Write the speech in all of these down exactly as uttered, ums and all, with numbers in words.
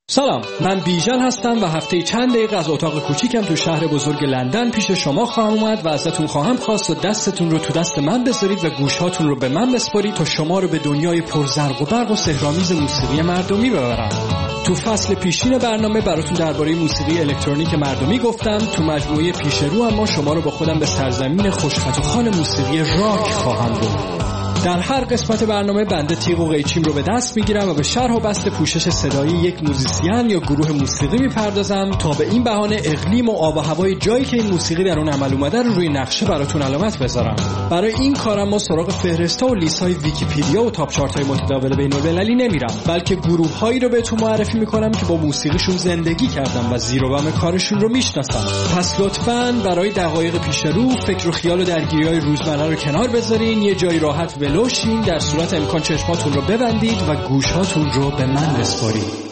سلام، من بیژن هستم و هفته چند دقیقه از اتاق کوچیکم تو شهر بزرگ لندن پیش شما خواهم اومد و ازتون خواهم خواست و دستتون رو تو دست من بذارید و گوشهاتون رو به من بسپارید تا شما رو به دنیای پرزرق و برق و سحرآمیز موسیقی مردمی ببرم. تو فصل پیشین برنامه براتون درباره موسیقی الکترونیک مردمی گفتم. تو مجموعه پیش رو اما شما رو با خودم به سرزمین خوشخط و خوان موسیقی راک خواهم برد. در هر قسمت برنامه بنده تیغ و قیچیم رو به دست میگیرم و به شرح و بسط پوشش صدایی یک موزیسین یا گروه موسیقی میپردازم تا به این بهانه اقلیم و آب و هوای جایی که این موسیقی در اون عمل اومده رو روی نقشه براتون علامت بذارم. برای این کارم ما سراغ فهرستا و لیست‌های ویکی‌پدیا و تاپ چارت‌های متداول بین‌المللی نمیرم، بلکه گروه‌هایی رو بهتون معرفی میکنم که با موسیقیشون زندگی کردم و زیر و بم کارشون رو میشناسم. پس لطفاً برای دقایق پیش رو فکر و خیال و درگیری‌های روزمره رو کنار بذارین، یه جای راحت ولوشین، در صورت امکان چشماتون رو ببندید و گوشهاتون رو به من بسپارید.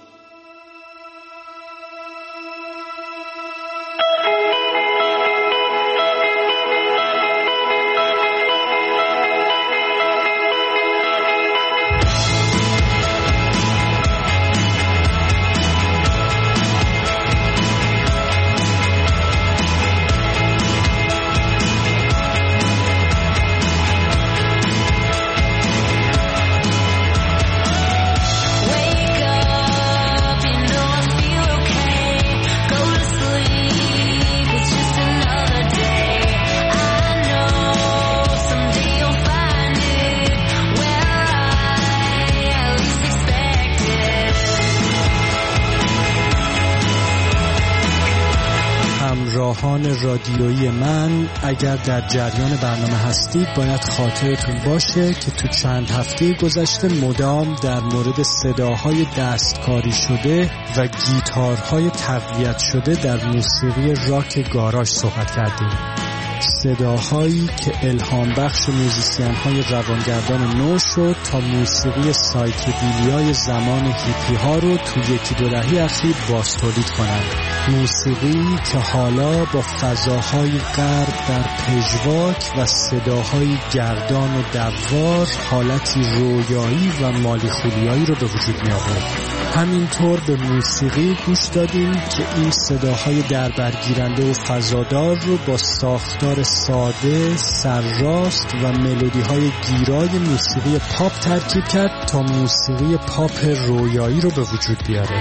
همراهان رادیویی من، اگر در جریان برنامه هستید باید خاطرتون باشه که تو چند هفته گذشته مدام در مورد صداهای دستکاری شده و گیتارهای تقویت شده در موسیقی راک گاراژ صحبت کردیم. صداهایی که الهام بخش موزیسین های روانگردان نو شد تا موسیقی سایکدیلیای زمان هیپی ها رو تو یکی دو دهه اخیر باز تولید کنند. موسیقی که حالا با فضاهای غرب در پژواک و صداهای گردان و دوار حالتی رویایی و مالیخولیایی رو به وجود می آورد. همینطور به موسیقی گوش دادیم که این صداهای دربرگیرنده و فضادار رو با ساختار ساده، سرراست و ملودی‌های گیرای موسیقی پاپ ترکیب کرد تا موسیقی پاپ رویایی رو به وجود بیاره.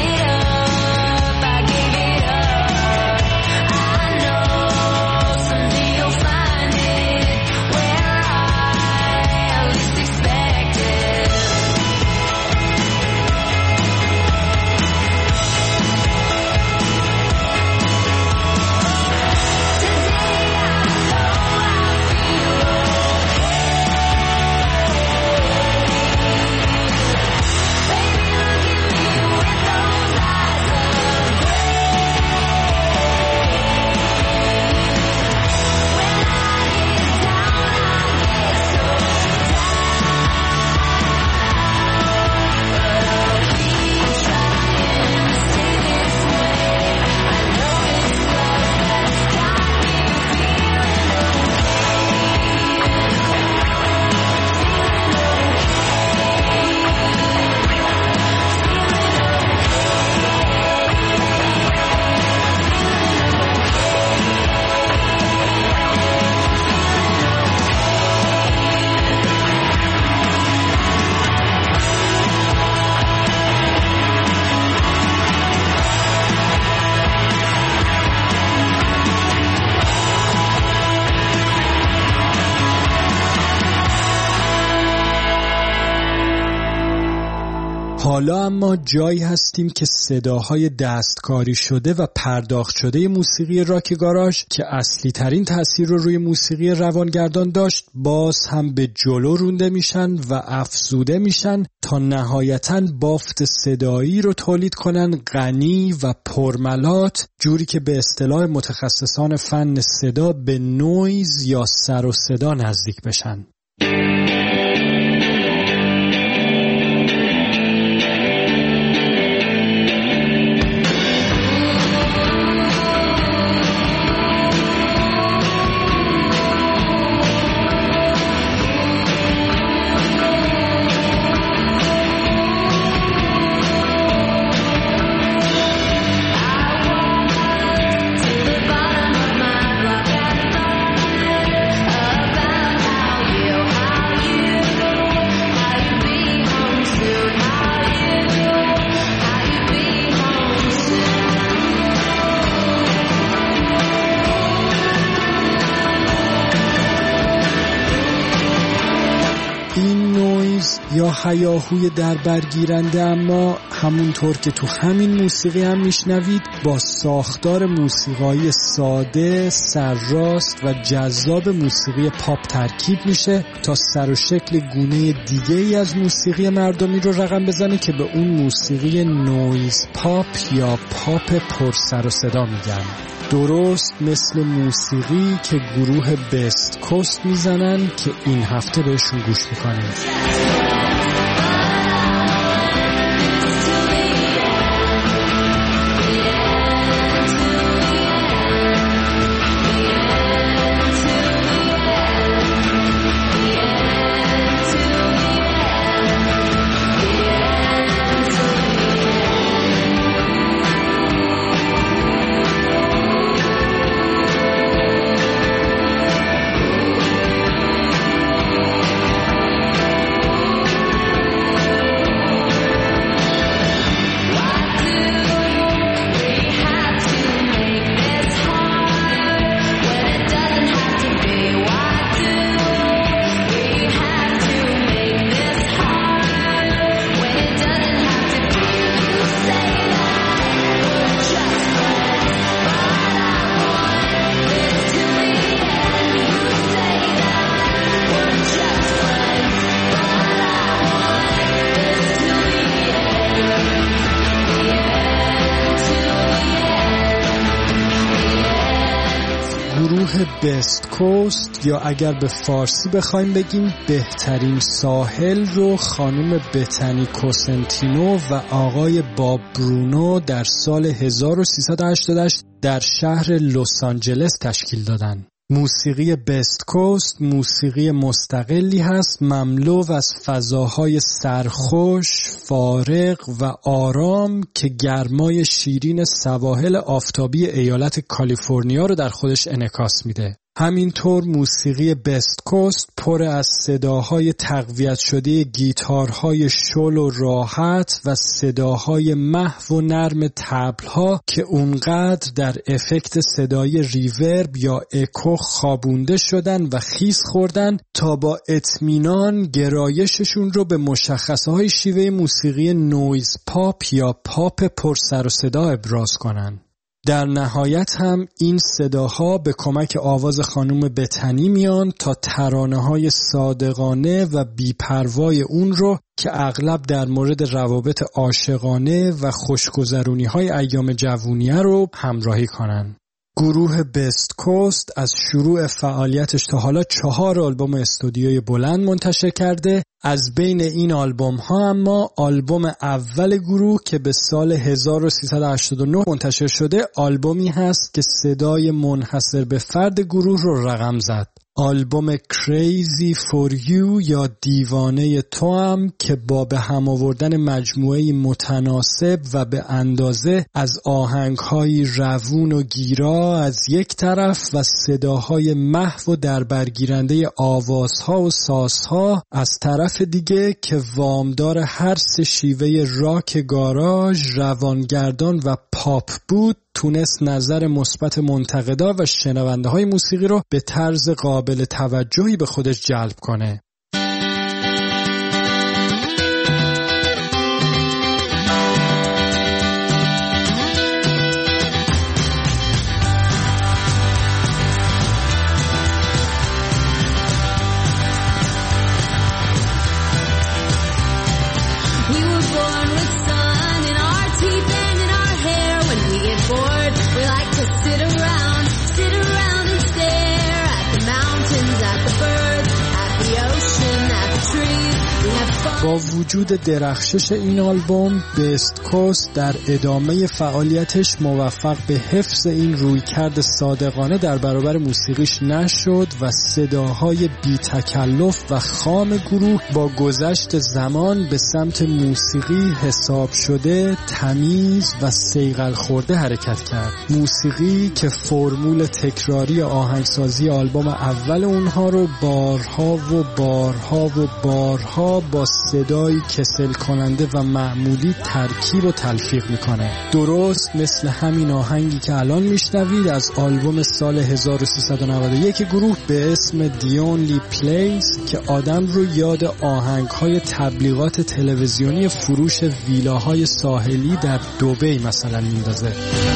حالا اما جایی هستیم که صداهای دستکاری شده و پرداخت شده موسیقی راک گاراژ که اصلی ترین تأثیر رو روی موسیقی روانگردان داشت باز هم به جلو رونده میشن و افزوده میشن تا نهایتاً بافت صدایی رو تولید کنن غنی و پرملات، جوری که به اصطلاح متخصصان فن صدا به نویز یا سر و صدا نزدیک بشن. با هیاهوی در برگیرنده، اما همونطور که تو همین موسیقی هم میشنوید با ساختار موسیقایی ساده، سرراست و جذاب موسیقی پاپ ترکیب میشه تا سر و شکل گونه دیگه ای از موسیقی مردمی رو رقم بزنه که به اون موسیقی نویز پاپ یا پاپ پر سر و صدا میگن. درست مثل موسیقی که گروه بست کوست میزنن که این هفته بهشون گوش میکنیم. بست کوست یا اگر به فارسی بخوایم بگیم بهترین ساحل رو خانم بتنی کوسنتینو و آقای باب برونو در سال هزار و سیصد و هشتاد و هشت در شهر لس آنجلس تشکیل دادن. موسیقی بست کوست موسیقی مستقلی هست، مملو از فضاهای سرخوش، فارغ و آرام که گرمای شیرین سواحل آفتابی ایالت کالیفرنیا رو در خودش انعکاس میده. همینطور موسیقی بست کوست پر از صداهای تقویت شده گیتارهای شل و راحت و صداهای محو و نرم طبل‌ها که اونقدر در افکت صدای ریورب یا اکو خوابونده شدن و خیس خوردن تا با اطمینان گرایششون رو به مشخصه‌های شیوه موسیقی نویز پاپ یا پاپ پر سر و صدا ابراز کنن. در نهایت هم این صداها به کمک آواز خانم بتنی میان تا ترانه‌های صادقانه و بی‌پروای اون رو که اغلب در مورد روابط عاشقانه و خوشگذرونی‌های ایام جوونیه رو همراهی کنن. گروه بست کوست از شروع فعالیتش تا حالا چهار آلبوم استودیوی بلند منتشر کرده. از بین این آلبوم ها اما آلبوم اول گروه که به سال هزار و سیصد و هشتاد و نه منتشر شده آلبومی هست که صدای منحصر به فرد گروه رو رقم زد. آلبوم Crazy for You یا دیوانه تو هم که با به هم آوردن مجموعه‌ای متناسب و به اندازه از آهنگ‌های روون و گیرا از یک طرف و صداهای محو و دربرگیرنده آوازها و سازها از طرف دیگه که وامدار هر سه شیوه راک گاراژ، روانگردان و پاپ بود، تونست نظر مثبت منتقدا و شنونده های موسیقی رو به طرز قابل توجهی به خودش جلب کنه. با وجود درخشش این آلبوم، بست کوست در ادامه فعالیتش موفق به حفظ این رویکرد صادقانه در برابر موسیقیش نشد و صداهای بی تکلف و خام گروه با گذشت زمان به سمت موسیقی حساب شده، تمیز و صیقل خورده حرکت کرد. موسیقی که فرمول تکراری آهنگسازی آلبوم اول اونها رو بارها و بارها و بارها با صدایی کسل کننده و معمولی ترکیب و تلفیق میکنه. درست مثل همین آهنگی که الان میشنوید از آلبوم سال هزار و سیصد و نود و یک گروه به اسم The Only Place که آدم رو یاد آهنگ‌های تبلیغات تلویزیونی فروش ویلاهای ساحلی در دبی مثلا میندازه.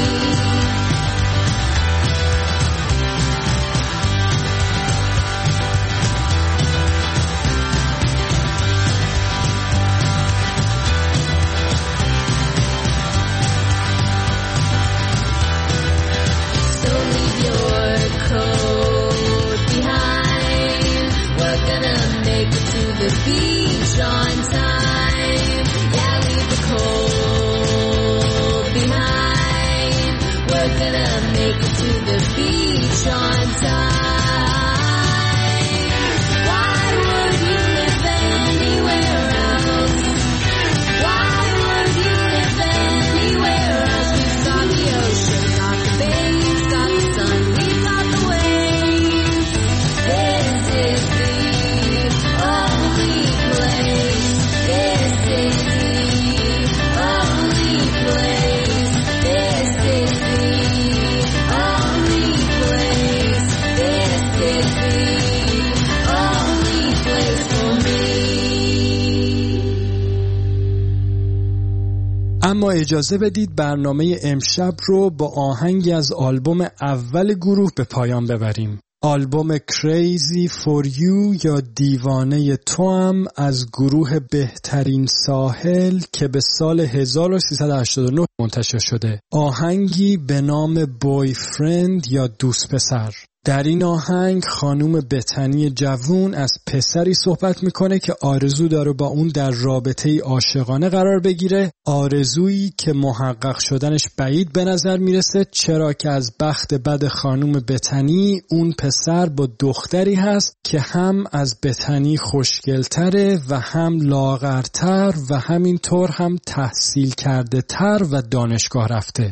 اما اجازه بدید برنامه امشب رو با آهنگی از آلبوم اول گروه به پایان ببریم. آلبوم Crazy for You یا دیوانه تو هم از گروه بهترین ساحل که به سال هزار و سیصد و هشتاد و نه منتشر شده. آهنگی به نام Boyfriend یا دوست پسر. در این آهنگ خانوم بتنی جوون از پسری صحبت میکنه که آرزو داره با اون در رابطه‌ای عاشقانه قرار بگیره، آرزویی که محقق شدنش بعید به نظر میرسه، چرا که از بخت بد خانوم بتنی اون پسر با دختری هست که هم از بتنی خوشگلتره و هم لاغرتر و همینطور هم تحصیل کرده تر و دانشگاه رفته.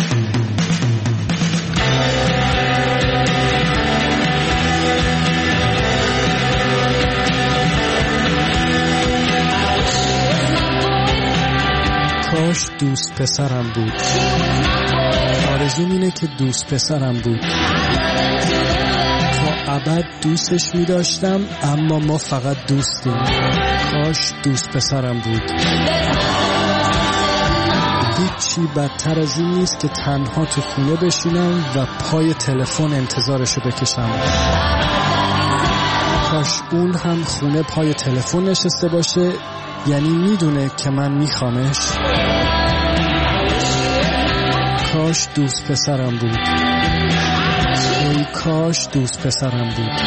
کاش دوست پسرم بود. آرزوم اینه که دوست پسرم بود. تا ابد دوستش می داشتم، اما ما فقط دوستیم. کاش دوست پسرم بود. هیچی بدتر از این نیست که تنها تو خونه بشینم و پای تلفن انتظارشو بکشم. کاش اون هم خونه پای تلفن نشسته باشه، یعنی میدونه که من میخوامش. کاش دوست پسرم بود. ای کاش دوست پسرم بود.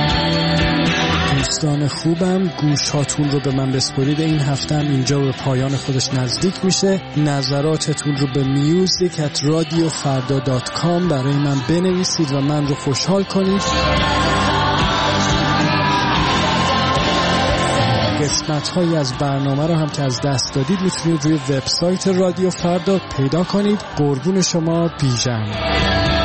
دوستان خوبم، گوش هاتون رو به من بسپرید. این هفته هم اینجا به پایان خودش نزدیک میشه. نظراتتون رو به میوزیک ات رادیو فردا دات کام برای من بنویسید و من رو خوشحال کنید. قسمت هایی از برنامه رو هم که از دست دادید میتونید روی وبسایت رادیو فردا پیدا کنید. قربون شما، بیژن.